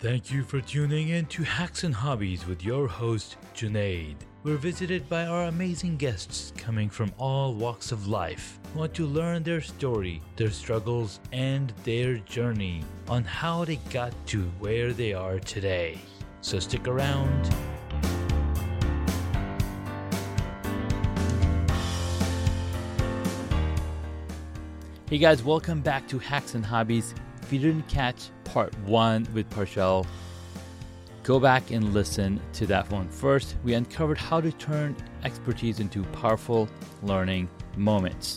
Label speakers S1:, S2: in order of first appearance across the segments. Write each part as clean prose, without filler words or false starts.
S1: Thank you for tuning in to Hacks and Hobbies with your host, Junaid. We're visited by our amazing guests coming from all walks of life who want to learn their story, their struggles, and their journey on how they got to where they are today. So stick around. Hey guys, welcome back to Hacks and Hobbies. If you didn't catch part 1 with Parshell, go back and listen to that one first. We uncovered how to turn expertise into powerful learning moments.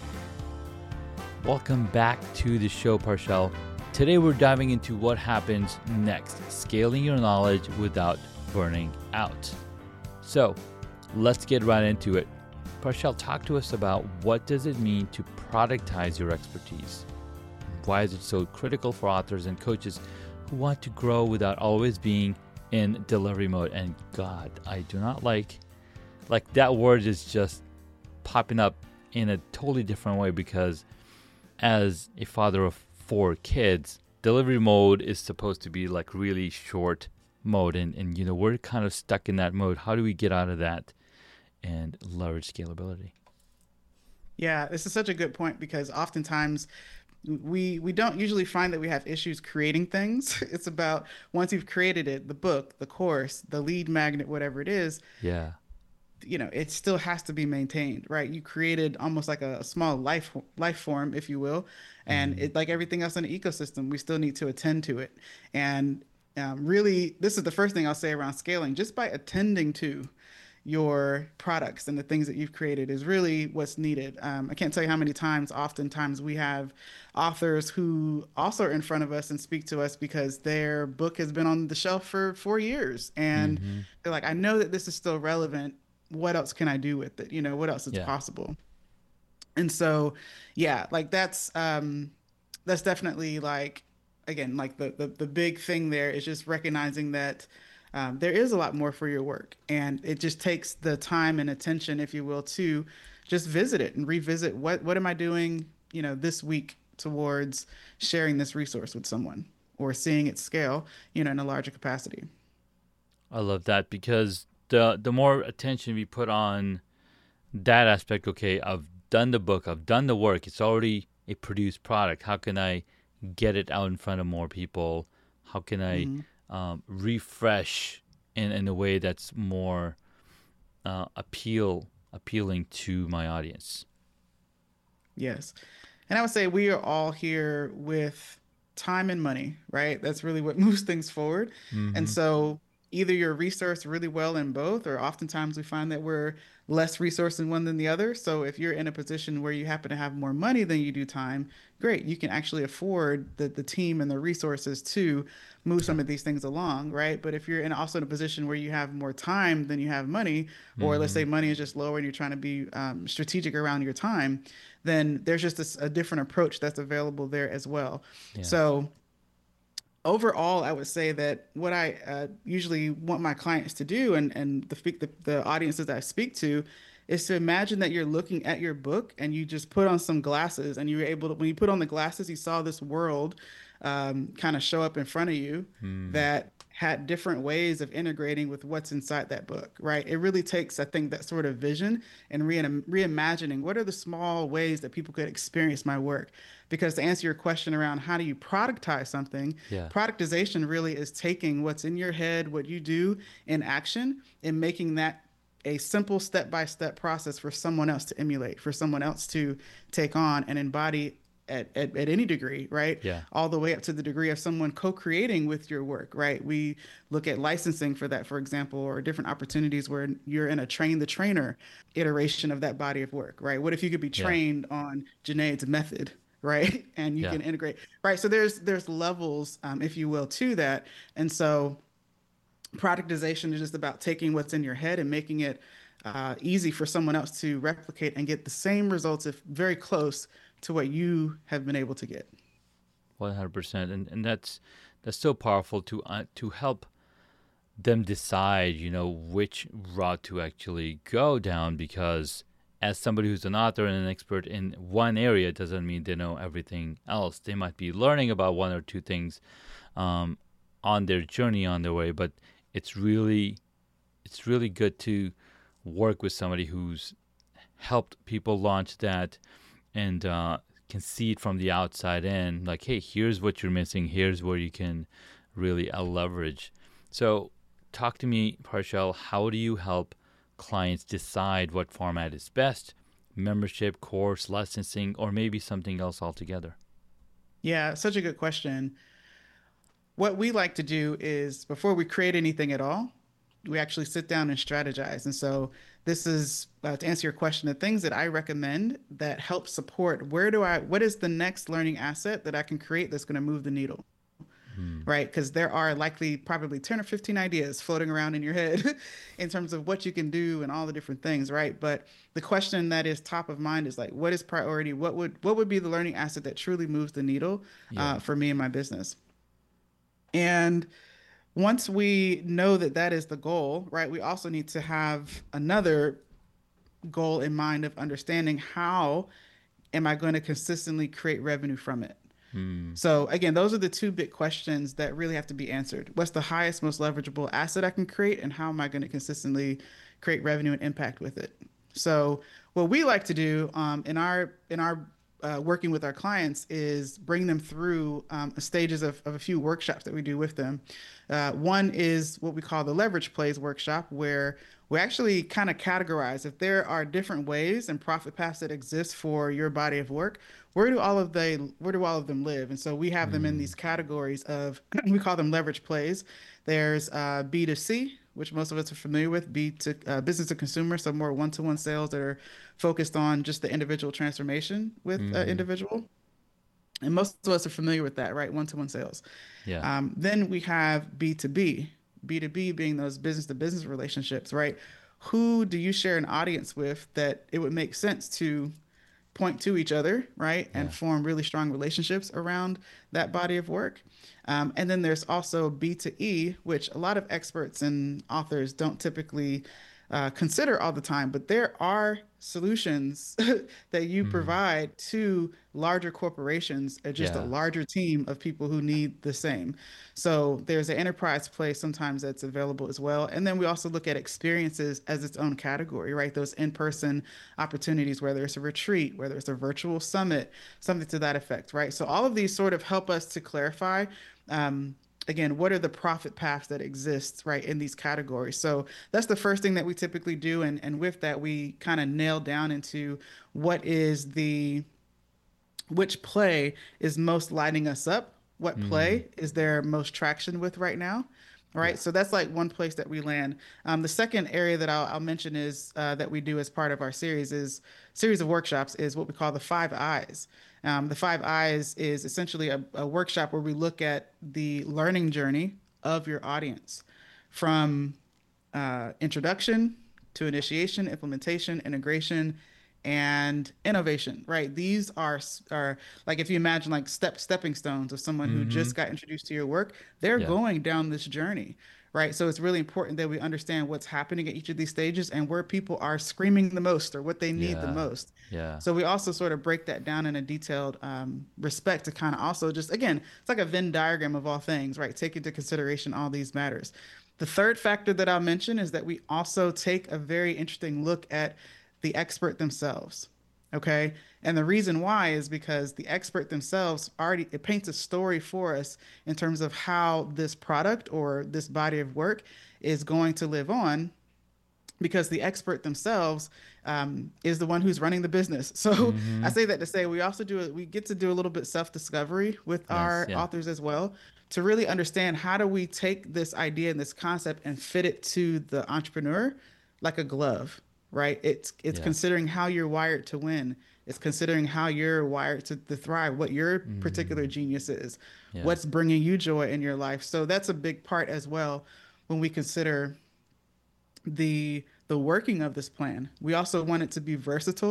S1: Welcome back to the show, Parshell. Today we're diving into what happens next, scaling your knowledge without burning out. So let's get right into it. Parshell, talk to us about what does it mean to productize your expertise? Why is it so critical for authors and coaches who want to grow without always being in delivery mode? And God, I do not like that word is just popping up in a totally different way, because as a father of 4 kids, delivery mode is supposed to be like really short mode. And we're kind of stuck in that mode. How do we get out of that and leverage scalability?
S2: Yeah, this is such a good point, because oftentimes we don't usually find that we have issues creating things. It's about once you've created it, the book, the course, the lead magnet, whatever it is,
S1: Yeah.
S2: it still has to be maintained, right? You created almost like a small life form, if you will, and it, like everything else in the ecosystem, we still need to attend to it. And really, this is the first thing I'll say around scaling. Just by attending to your products and the things that you've created is really what's needed. I can't tell you how many times, oftentimes we have authors who also are in front of us and speak to us because their book has been on the shelf for 4 years. And they're like, I know that this is still relevant. What else can I do with it? What else is possible? And so, yeah, like that's definitely like, again, like the big thing there is just recognizing that there is a lot more for your work, and it just takes the time and attention, if you will, to just visit it and revisit what am I doing, this week towards sharing this resource with someone or seeing it scale, in a larger capacity.
S1: I love that, because the more attention we put on that aspect, okay, I've done the book, I've done the work, it's already a produced product. How can I get it out in front of more people? How can I refresh in a way that's more appealing to my audience?
S2: Yes. And I would say we are all here with time and money, right? That's really what moves things forward. And so either you're resourced really well in both, or oftentimes we find that we're less resourced in one than the other. So if you're in a position where you happen to have more money than you do time, great. You can actually afford the team and the resources to move some of these things along, right? But if you're also in a position where you have more time than you have money, or let's say money is just lower and you're trying to be strategic around your time, then there's just a different approach that's available there as well.
S1: Yeah.
S2: So overall, I would say that what I usually want my clients to do, and the audiences that I speak to, is to imagine that you're looking at your book and you just put on some glasses, and you were able to, when you put on the glasses, you saw this world kind of show up in front of you that had different ways of integrating with what's inside that book, right? It really takes, I think, that sort of vision and reimagining what are the small ways that people could experience my work. Because to answer your question around how do you productize something, productization really is taking what's in your head, what you do in action, and making that a simple step-by-step process for someone else to emulate, for someone else to take on and embody at any degree, right?
S1: Yeah.
S2: All the way up to the degree of someone co-creating with your work, right? We look at licensing for that, for example, or different opportunities where you're in a train the trainer iteration of that body of work, right? What if you could be trained on Junaid's method, right? And you can integrate, right? So there's levels, if you will, to that. And so productization is just about taking what's in your head and making it easy for someone else to replicate and get the same results, if very close to what you have been able to get.
S1: 100%, and that's so powerful to help them decide, which route to actually go down, because as somebody who's an author and an expert in one area doesn't mean they know everything else. They might be learning about one or two things on their journey on their way, but it's really it's really good to work with somebody who's helped people launch that and can see it from the outside in. Like, hey, here's what you're missing. Here's where you can really leverage. So, talk to me, Parshell. How do you help clients decide what format is best? Membership, course, licensing, or maybe something else altogether?
S2: Yeah, such a good question. What we like to do is before we create anything at all, we actually sit down and strategize. And so this is to answer your question, the things that I recommend that help support what is the next learning asset that I can create that's going to move the needle,
S1: Hmm.
S2: right? Because there are likely probably 10 or 15 ideas floating around in your head in terms of what you can do and all the different things, right? But the question that is top of mind is like, what is priority? What would be the learning asset that truly moves the needle
S1: Yeah.
S2: for me and my business? And once we know that that is the goal, right, we also need to have another goal in mind of understanding how am I going to consistently create revenue from it.
S1: Hmm.
S2: So again, those are the two big questions that really have to be answered. What's the highest, most leverageable asset I can create, and how am I going to consistently create revenue and impact with it? So what we like to do in our working with our clients is bring them through stages of a few workshops that we do with them. One is what we call the leverage plays workshop, where we actually kind of categorize if there are different ways and profit paths that exist for your body of work. Where do all of them live? And so we have them in
S1: Hmm.
S2: these categories of we call them leverage plays. There's B2C, which most of us are familiar with, B to business to consumer, so more one-to-one sales that are focused on just the individual transformation with
S1: Hmm.
S2: individual. And most of us are familiar with that, right? One-to-one sales.
S1: Yeah.
S2: Then we have B2B, B2B being those business to business relationships, right? Who do you share an audience with that it would make sense to point to each other, right? And
S1: Yeah.
S2: form really strong relationships around that body of work. And then there's also B2E, which a lot of experts and authors don't typically consider all the time, but there are solutions that you
S1: Hmm.
S2: provide to larger corporations or just a
S1: Yeah.
S2: larger team of people who need the same. So there's an enterprise play sometimes that's available as well. And then we also look at experiences as its own category, right? Those in-person opportunities, whether it's a retreat, whether it's a virtual summit, something to that effect, right? So all of these sort of help us to clarify um, again, what are the profit paths that exist, right, in these categories? So that's the first thing that we typically do. And with that, we kind of nail down into what is which play is most lighting us up? What
S1: Hmm.
S2: play is there most traction with right now? All
S1: Yeah.
S2: right, so that's like one place that we land. The second area that I'll mention is that we do as part of our series of workshops is what we call the Five Eyes. The Five Eyes is essentially a workshop where we look at the learning journey of your audience from introduction to initiation, implementation, integration, and innovation, right? These are like if you imagine like stepping stones of someone who
S1: Hmm.
S2: just got introduced to your work, they're
S1: Yeah.
S2: going down this journey, right? So it's really important that we understand what's happening at each of these stages and where people are screaming the most or what they need the
S1: Yeah.
S2: most.
S1: Yeah.
S2: So we also sort of break that down in a detailed respect to kind of also just again, it's like a Venn diagram of all things, right? Take into consideration all these matters. The third factor that I'll mention is that we also take a very interesting look at the expert themselves. Okay. And the reason why is because the expert themselves already it paints a story for us in terms of how this product or this body of work is going to live on because the expert themselves is the one who's running the business. So I
S1: Hmm.
S2: say that to say we get to do a little bit self-discovery with
S1: Nice.
S2: our
S1: Yeah.
S2: authors as well to really understand how do we take this idea and this concept and fit it to the entrepreneur like a glove, right? It's
S1: Yeah.
S2: considering how you're wired to win. It's considering how you're wired to thrive, what your particular
S1: Hmm.
S2: genius is,
S1: Yeah.
S2: what's bringing you joy in your life. So that's a big part as well when we consider the working of this plan. We also want it to be versatile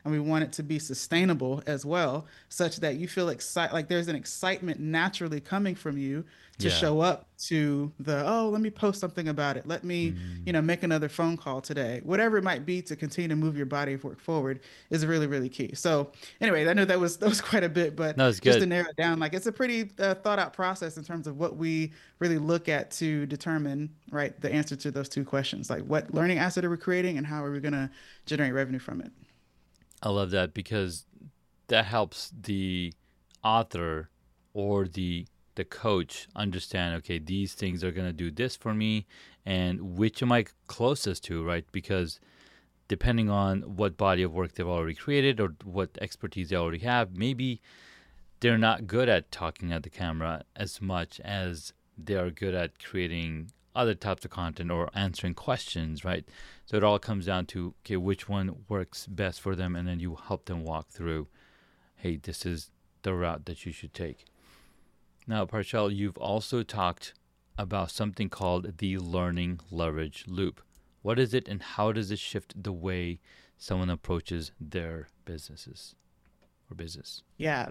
S2: and we want it to be sustainable as well, such that you feel excited, like there's an excitement naturally coming from you to
S1: Yeah.
S2: show up to the, oh, let me post something about it. Let me,
S1: Mm.
S2: make another phone call today. Whatever it might be to continue to move your body of work forward is really, really key. So anyway, I know that was quite a bit, but
S1: No, it's
S2: just to
S1: good.
S2: narrow it down, like it's a pretty thought out process in terms of what we really look at to determine, right, the answer to those two questions, like what learning asset are we creating and how are we going to generate revenue from it.
S1: I love that because that helps the author or the coach understand, okay, these things are going to do this for me, and which am I closest to, right? Because depending on what body of work they've already created or what expertise they already have, maybe they're not good at talking at the camera as much as they are good at creating other types of content or answering questions, right? So it all comes down to, okay, which one works best for them, and then you help them walk through, hey, this is the route that you should take. Now, Parshal, you've also talked about something called the learning leverage loop. What is it, and how does it shift the way someone approaches their businesses or business?
S2: Yeah,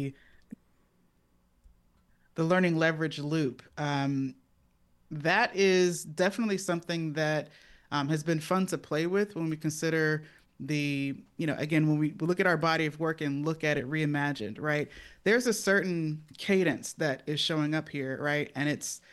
S2: the learning leverage loop. That is definitely something that has been fun to play with when we consider again, when we look at our body of work and look at it reimagined, right? There's a certain cadence that is showing up here, right? And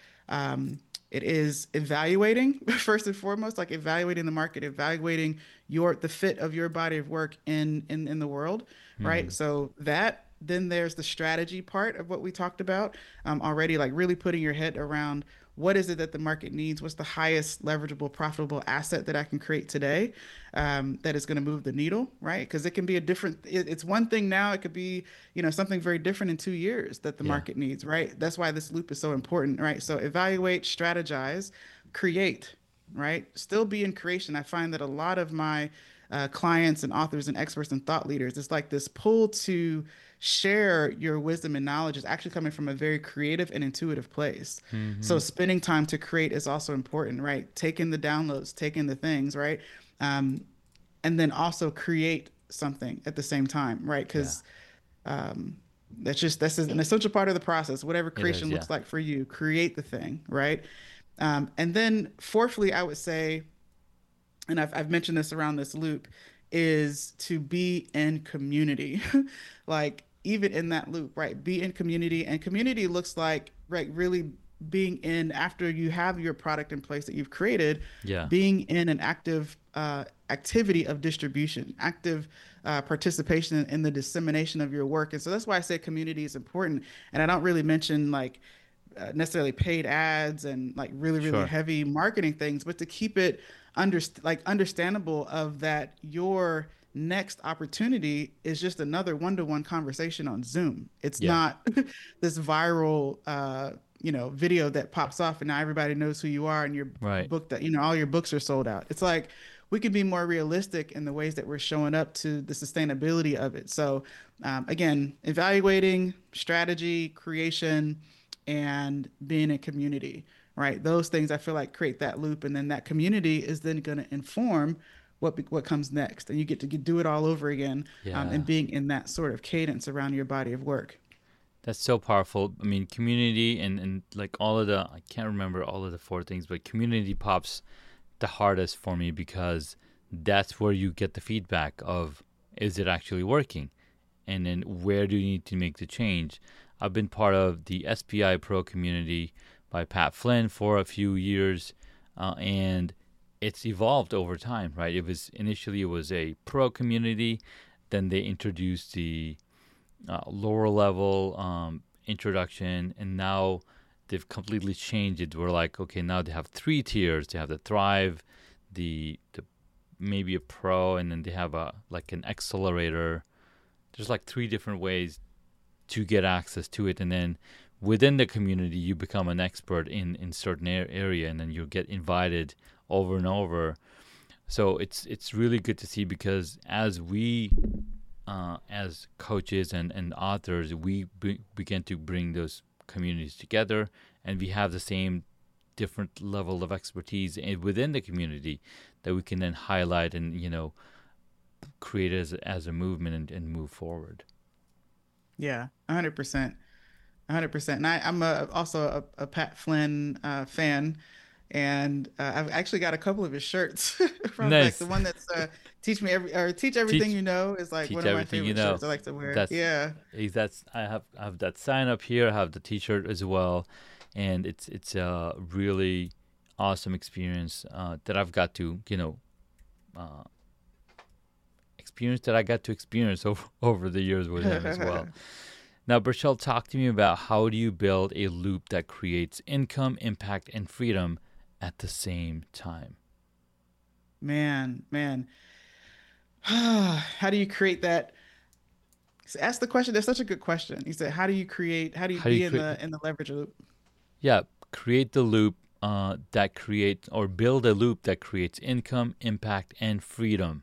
S2: it is evaluating first and foremost, like evaluating the market, evaluating the fit of your body of work in the world,
S1: Mm-hmm.
S2: right? So that then there's the strategy part of what we talked about already, like really putting your head around what is it that the market needs? What's the highest leverageable, profitable asset that I can create today that is going to move the needle, right? Because it can be it's one thing now, it could be, something very different in 2 years that the
S1: Yeah.
S2: market needs, right? That's why this loop is so important, right? So evaluate, strategize, create, right? Still be in creation. I find that a lot of my clients and authors and experts and thought leaders, it's like this pull to share your wisdom and knowledge is actually coming from a very creative and intuitive place. So
S1: Mm-hmm.
S2: spending time to create is also important, right? Taking the downloads, taking the things, right? Um, and then also create something at the same time, right?
S1: Yeah,
S2: Because that's an essential part of the process. Whatever
S1: it is.
S2: creation
S1: Yeah.
S2: looks like for you, create the thing, right? And then fourthly, I would say, and I've mentioned this around this loop, is to be in community. Like even in that loop, right? Be in community. And community looks like, right, really being in after you have your product in place that you've created,
S1: Yeah.
S2: being in an active activity of distribution, active participation in the dissemination of your work. And so that's why I say community is important. And I don't really mention like necessarily paid ads and like really really
S1: Sure.
S2: heavy marketing things, but to keep it understandable of that your next opportunity is just another one-to-one conversation on Zoom. It's
S1: Yeah.
S2: not this viral video that pops off and now everybody knows who you are and your
S1: Right.
S2: book that all your books are sold out. It's like we can be more realistic in the ways that we're showing up to the sustainability of it. So again, evaluating strategy, creation, and being in community, right? Those things I feel like create that loop, and then that community is then going to inform what comes next, and you get to do it all over again,
S1: Yeah.
S2: and being in that sort of cadence around your body of work.
S1: That's so powerful. I mean, community and like all of I can't remember all of the four things, but community pops the hardest for me because that's where you get the feedback of, is it actually working? And then where do you need to make the change? I've been part of the SPI Pro community by Pat Flynn for a few years, and it's evolved over time, right? It was a pro community, then they introduced the lower level introduction, and now they've completely changed it. We're like, okay, now they have three tiers. They have the Thrive, the maybe a Pro, and then they have an accelerator. There's like three different ways to get access to it, and then within the community you become an expert in certain area, and then you get invited over and over. So it's really good to see, because as we as coaches and authors, we begin to bring those communities together, and we have the same different level of expertise within the community that we can then highlight and create it as a movement and move forward.
S2: Yeah, 100%. 100%. And I'm also a Pat Flynn fan. And I've actually got a couple of his shirts from back. The
S1: Nice.
S2: one that's teach everything
S1: teach
S2: you know is like
S1: teach
S2: one of my
S1: everything you
S2: favorite
S1: know.
S2: shirts I like to wear.
S1: That's
S2: Yeah.
S1: that's I have that sign up here. I have the T-shirt as well, and it's a really awesome experience that I've got to uh, experience that I got to experience over the years with him as well. Now, Burchell, talk to me about how do you build a loop that creates income, impact, and freedom at the same time?
S2: Man. How do you create that? Ask the question. That's such a good question. He said, how do you
S1: How do you
S2: be in
S1: create?
S2: the leverage loop?
S1: Yeah, create the loop that creates or build a loop that creates income, impact, and freedom.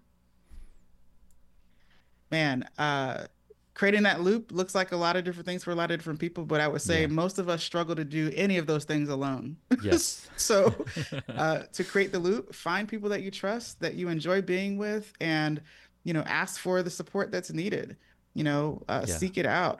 S2: Man, creating that loop looks like a lot of different things for a lot of different people, but I would say
S1: Yeah.
S2: most of us struggle to do any of those things alone.
S1: Yes.
S2: So, to create the loop, find people that you trust, that you enjoy being with, and ask for the support that's needed.
S1: Yeah.
S2: Seek it out,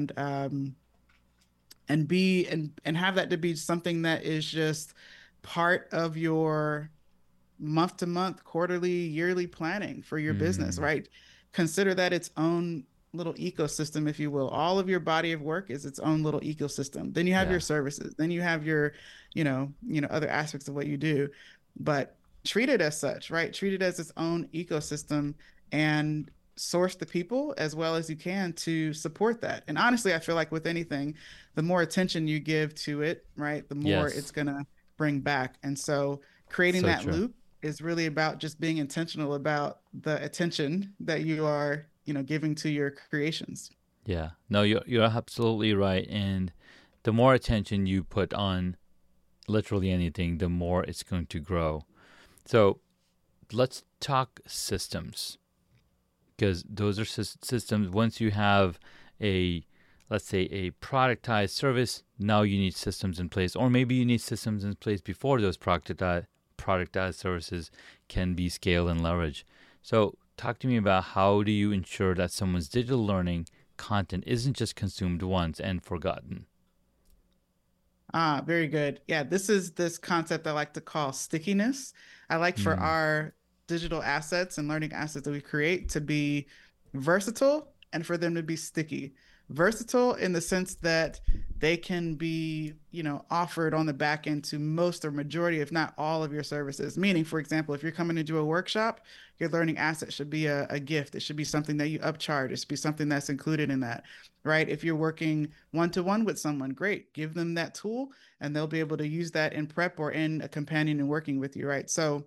S2: and be and have that to be something that is just part of your month to month, quarterly, yearly planning for your business,
S1: Mm,
S2: right? Consider that its own little ecosystem, if you will. All of your body of work is its own little ecosystem. Then you have your
S1: yeah.
S2: services. Then you have your, other aspects of what you do. But treat it as such, right? Treat it as its own ecosystem and source the people as well as you can to support that. And honestly, I feel like with anything, the more attention you give to it, right, the more it's
S1: Yes.
S2: gonna bring back. And so creating
S1: So
S2: that
S1: true.
S2: loop is really about just being intentional about the attention that you are, giving to your creations.
S1: Yeah. No, you're absolutely right. And the more attention you put on literally anything, the more it's going to grow. So let's talk systems, because those are systems. Once you have a, let's say, a productized service, now you need systems in place, or maybe you need systems in place before those productized services can be scaled and leveraged. So talk to me about how do you ensure that someone's digital learning content isn't just consumed once and forgotten.
S2: Ah, very good. Yeah, this is this concept I like to call stickiness. I like for
S1: Mm,
S2: our digital assets and learning assets that we create to be versatile and for them to be sticky. Versatile in the sense that they can be, offered on the back end to most or majority, if not all of your services. Meaning, for example, if you're coming to do a workshop, your learning asset should be a gift. It should be something that you upcharge. It should be something that's included in that, right? If you're working one-to-one with someone, great. Give them that tool and they'll be able to use that in prep or in a companion and working with you, right? So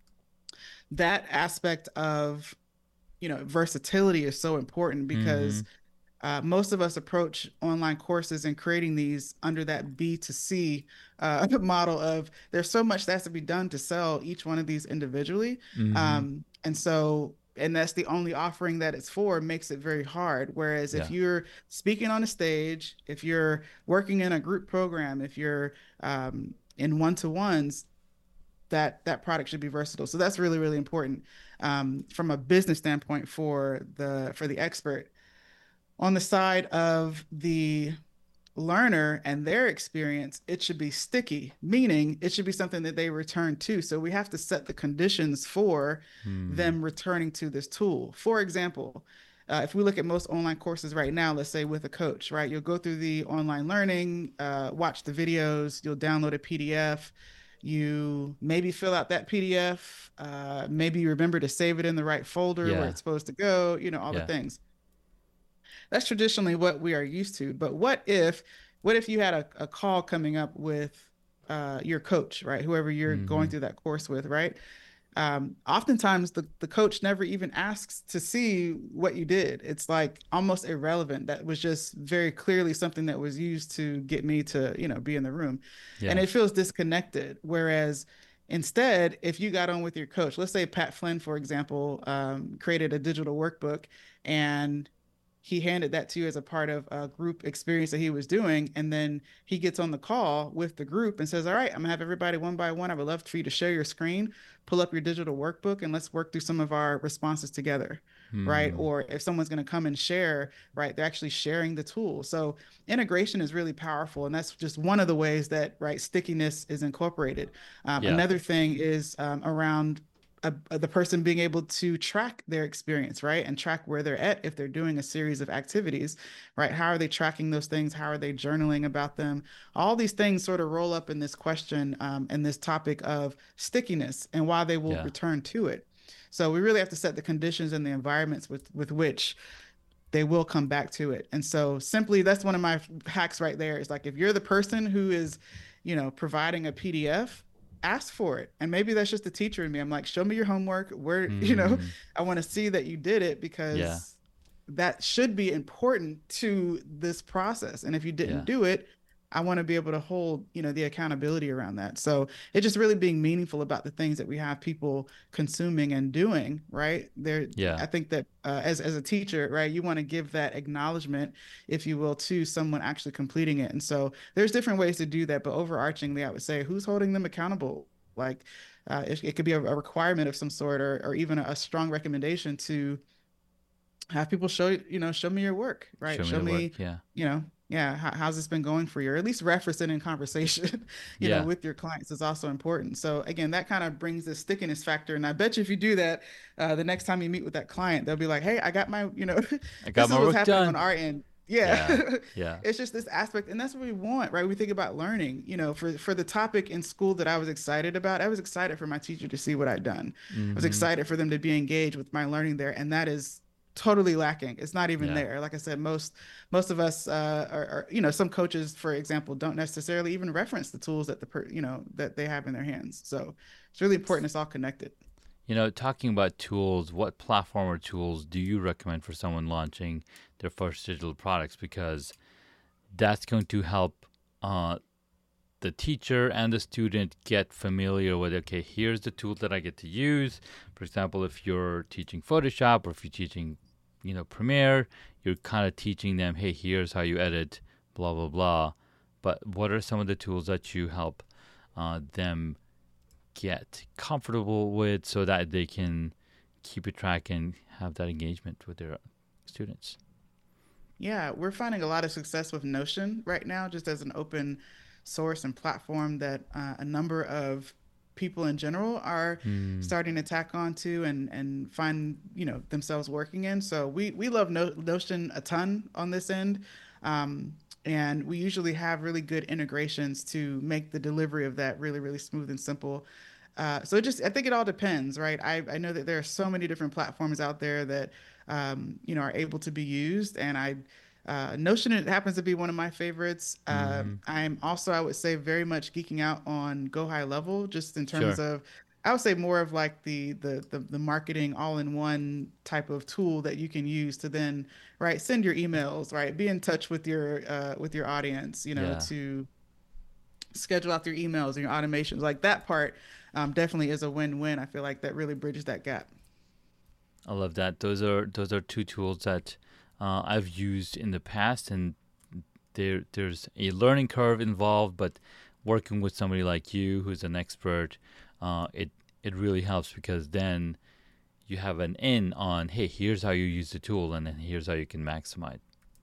S2: that aspect of, versatility is so important
S1: mm-hmm.
S2: because most of us approach online courses and creating these under that B2C model of there's so much that has to be done to sell each one of these individually.
S1: Mm-hmm.
S2: And that's the only offering that it's for makes it very hard. Whereas if
S1: Yeah.
S2: you're speaking on a stage, if you're working in a group program, if you're in one-to-ones, that product should be versatile. So that's really, really important from a business standpoint for the expert. On the side of the learner and their experience, it should be sticky, meaning it should be something that they return to. So we have to set the conditions for
S1: Mm,
S2: them returning to this tool. For example, if we look at most online courses right now, let's say with a coach, right? You'll go through the online learning, watch the videos, you'll download a PDF, you maybe fill out that PDF, maybe you remember to save it in the right folder where
S1: yeah.
S2: it's supposed to go, all the
S1: Yeah.
S2: things. That's traditionally what we are used to. But what if you had a call coming up with your coach, right? Whoever you're
S1: Mm-hmm.
S2: going through that course with, right? Oftentimes the coach never even asks to see what you did. It's like almost irrelevant. That was just very clearly something that was used to get me to, be in the room. And
S1: Yeah.
S2: it feels disconnected. Whereas instead, if you got on with your coach, let's say Pat Flynn, for example, created a digital workbook and he handed that to you as a part of a group experience that he was doing. And then he gets on the call with the group and says, all right, I'm gonna have everybody one by one. I would love for you to share your screen, pull up your digital workbook, and let's work through some of our responses together. Right.
S1: Mm,
S2: Or if someone's going to come and share, right, they're actually sharing the tool. So integration is really powerful. And that's just one of the ways that, right, stickiness is incorporated.
S1: yeah.
S2: Another thing is around the person being able to track their experience, right? And track where they're at if they're doing a series of activities, right? How are they tracking those things? How are they journaling about them? All these things sort of roll up in this question and this topic of stickiness and why they will
S1: Yeah.
S2: return to it. So we really have to set the conditions and the environments with which they will come back to it. And so simply that's one of my hacks right there is like if you're the person who is, providing a PDF, ask for it. And maybe that's just the teacher in me. I'm like, show me your homework. Where,
S1: Mm,
S2: I want to see that you did it
S1: yeah.
S2: because that should be important to this process. And if you didn't
S1: Yeah.
S2: do it, I want to be able to hold, the accountability around that. So it's just really being meaningful about the things that we have people consuming and doing, right? There,
S1: Yeah.
S2: I think that as a teacher, right, you want to give that acknowledgement, if you will, to someone actually completing it. And so there's different ways to do that, but overarchingly, I would say who's holding them accountable? Like it could be a requirement of some sort, or even a strong recommendation to have people show me your work, right?
S1: Show me
S2: Show
S1: the work.
S2: me,
S1: Yeah.
S2: yeah, how's this been going for you? Or at least reference it in conversation,
S1: Yeah.
S2: with your clients is also important. So again, that kind of brings the stickiness factor. And I bet you if you do that, the next time you meet with that client, they'll be like, hey, I got my,
S1: I got
S2: this is
S1: my
S2: what's
S1: work
S2: happening on
S1: done.
S2: our end. Yeah.
S1: Yeah. Yeah.
S2: It's just this aspect. And that's what we want, right? We think about learning, for the topic in school that I was excited about. I was excited for my teacher to see what I'd done. I was
S1: Mm-hmm.
S2: excited for them to be engaged with my learning there. And that is totally lacking. It's not even
S1: Yeah.
S2: there. Like I said, most of us some coaches, for example, don't necessarily even reference the tools that they have in their hands. So it's really important. It's all connected.
S1: Talking about tools, what platform or tools do you recommend for someone launching their first digital products? Because that's going to help the teacher and the student get familiar with, okay, here's the tool that I get to use. For example, if you're teaching Photoshop or if you're teaching, Premiere, you're kind of teaching them, hey, here's how you edit, blah, blah, blah. But what are some of the tools that you help them get comfortable with so that they can keep a track and have that engagement with their students?
S2: Yeah, we're finding a lot of success with Notion right now, just as an open source and platform that a number of people in general are
S1: Mm,
S2: starting to tack onto and find themselves working in. So we love Notion a ton on this end, um, and we usually have really good integrations to make the delivery of that really really smooth and simple. So I think it all depends, right? I know that there are so many different platforms out there that, are able to be used. And Notion, it happens to be one of my favorites.
S1: mm-hmm.
S2: I'm also, I would say, very much geeking out on Go High Level, just in terms
S1: Sure.
S2: of, I would say more of like the marketing all-in-one type of tool that you can use to then, right, send your emails, right, be in touch with your audience,
S1: Yeah.
S2: to schedule out your emails and your automations. Like that part definitely is a win-win. I feel like that really bridges that gap.
S1: I love that. Those are two tools that I've used in the past, and there's a learning curve involved. But working with somebody like you, who's an expert, it really helps because then you have an in on, hey, here's how you use the tool, and then here's how you can maximize.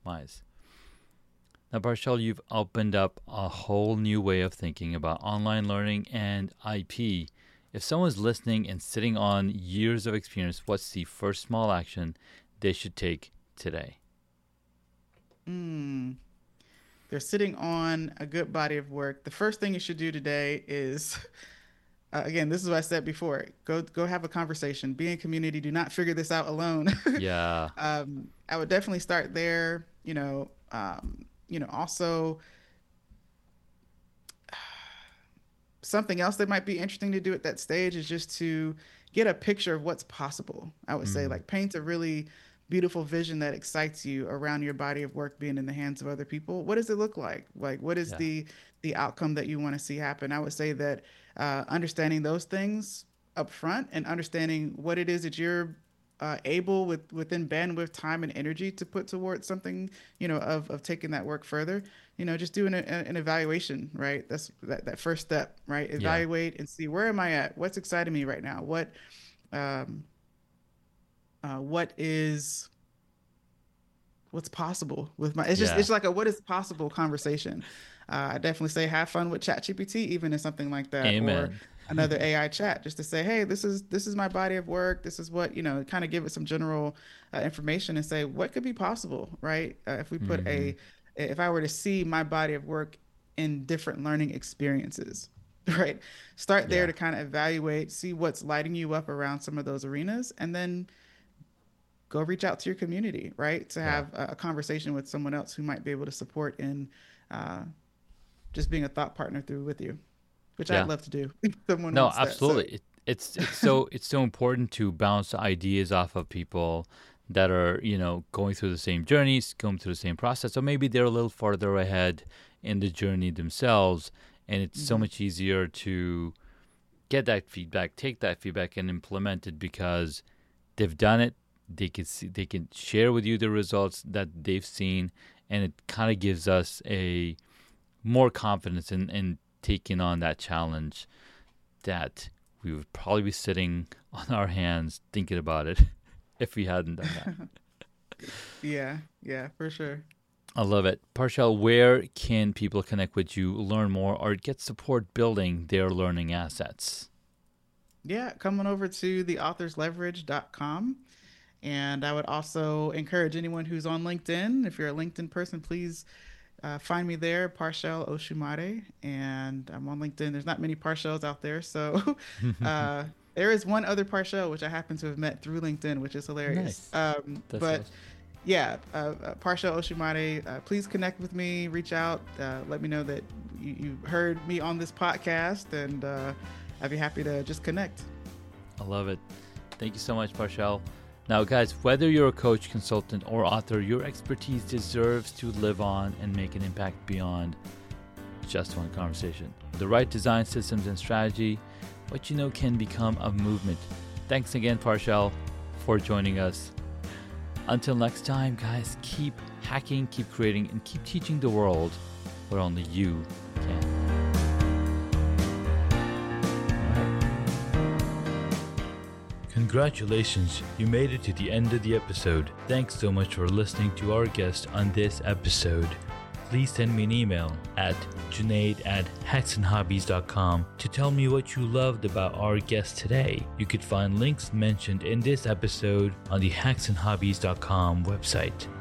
S1: Now, Parshal, you've opened up a whole new way of thinking about online learning and IP. If someone's listening and sitting on years of experience, what's the first small action they should take today?
S2: Mm. They're sitting on a good body of work. The first thing you should do today is, again, this is what I said before. Go have a conversation. Be in community. Do not figure this out alone.
S1: Yeah,
S2: I would definitely start there. Also something else that might be interesting to do at that stage is just to get a picture of what's possible. I would say,
S1: mm,
S2: like, paint a really beautiful vision that excites you around your body of work being in the hands of other people. What does it look like? Like, what is
S1: yeah,
S2: the outcome that you want to see happen? I would say that understanding those things up front and understanding what it is that you're able within bandwidth, time, and energy to put towards something, of taking that work further, just doing an evaluation, right? That's that first step, right?
S1: Yeah.
S2: Evaluate and see, where am I at? What's exciting me right now? What's possible with my,
S1: Yeah.
S2: it's like a what is possible conversation. I definitely say have fun with ChatGPT, even in something like that, or
S1: Amen.
S2: another AI chat, just to say, hey, this is my body of work. This is what, kind of give it some general information and say what could be possible, right? If we put
S1: Hmm.
S2: if I were to see my body of work in different learning experiences, right? Start there
S1: Yeah.
S2: to kind of evaluate, see what's lighting you up around some of those arenas, and then go reach out to your community, right? To
S1: Yeah.
S2: have a conversation with someone else who might be able to support in uh, just being a thought partner through with you, which I'd
S1: Yeah.
S2: love to do if someone
S1: No,
S2: wants that. So,
S1: absolutely. It's so important to bounce ideas off of people that are, going through the same journeys, going through the same process. So maybe they're a little farther ahead in the journey themselves, and it's so
S2: mhm.
S1: much easier to get that feedback, take that feedback, and implement it because they've done it. They can share with you the results that they've seen, and it kind of gives us a more confidence in taking on that challenge that we would probably be sitting on our hands thinking about it if we hadn't done that.
S2: Yeah, yeah, for sure.
S1: I love it. Parshell, where can people connect with you, learn more, or get support building their learning assets?
S2: Yeah, come on over to theauthorsleverage.com. And I would also encourage anyone who's on LinkedIn, if you're a LinkedIn person, please find me there, Parshell Oshumare. And I'm on LinkedIn. There's not many Parshells out there. So uh, there is one other Parshell, which I happen to have met through LinkedIn, which is hilarious.
S1: Nice. That's
S2: But
S1: awesome.
S2: yeah, Parshell Oshumare, please connect with me, reach out, let me know that you heard me on this podcast, and I'd be happy to just connect.
S1: I love it. Thank you so much, Parshell. Now, guys, whether you're a coach, consultant, or author, your expertise deserves to live on and make an impact beyond just one conversation. With the right design, systems, and strategy, what you know can become a movement. Thanks again, Parshell, for joining us. Until next time, guys, keep hacking, keep creating, and keep teaching the world what only you can. Congratulations, you made it to the end of the episode. Thanks so much for listening to our guest on this episode. Please send me an email at junaid@hacksandhobbies.com to tell me what you loved about our guest today. You could find links mentioned in this episode on the hacksandhobbies.com website.